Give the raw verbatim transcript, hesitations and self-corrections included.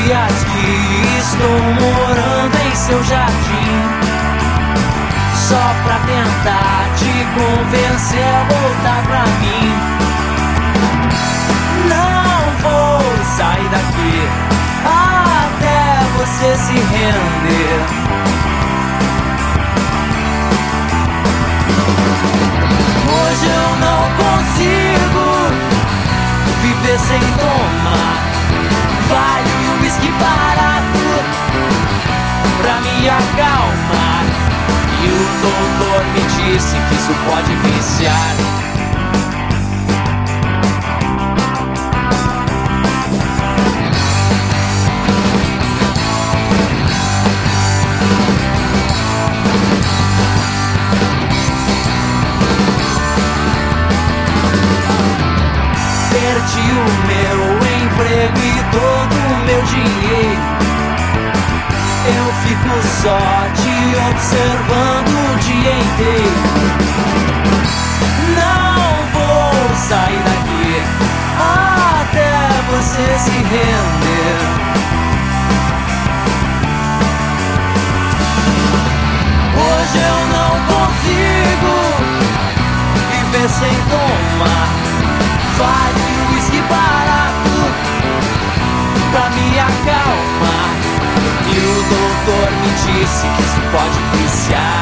dias que estou morando em seu jardim, só pra tentar te convencer a voltar pra mim. Não vou sair daqui até você se render. Hoje eu não consigo viver sem tomar vale o whisky barato pra me acalmar. E o doutor me disse que isso pode viciar. Perdi o meu emprego e todo o meu dinheiro. Eu fico só te observando o dia inteiro. Não vou sair daqui até você se render. Hoje eu não consigo viver sem tomar vale o whisky barato pra me acalmar. E o doutor me disse que isso pode viciar.